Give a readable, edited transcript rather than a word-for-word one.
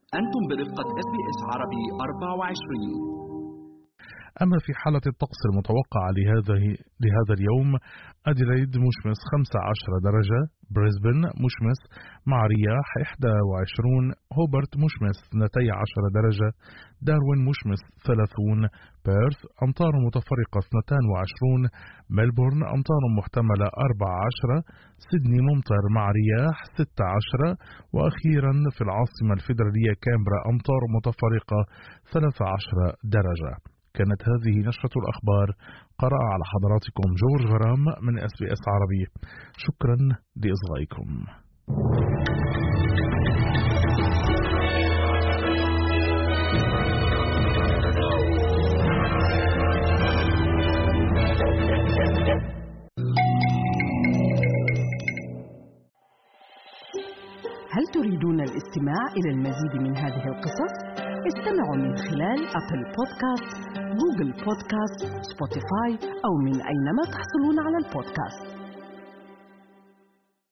أنتم برفقة SBS عربي 24. أما في حالة الطقس المتوقع لهذا اليوم: أديلايد مشمس 15 درجة، بريسبن مشمس مع رياح 21، هوبرت مشمس 12 درجة، داروين مشمس 30، بيرث أمطار متفرقة 22، ملبورن أمطار محتملة 14، سيدني ممطر مع رياح 16، وأخيرا في العاصمة الفيدرالية كامبرا أمطار متفرقة 13 درجة. كانت هذه نشرة الأخبار، قرأ على حضراتكم جورج غرام من SBS عربي. شكرا لإصغائكم. هل تريدون الاستماع إلى المزيد من هذه القصص؟ استمعوا من خلال أبل بودكاست، جوجل بودكاست، سبوتيفاي أو من أينما تحصلون على البودكاست.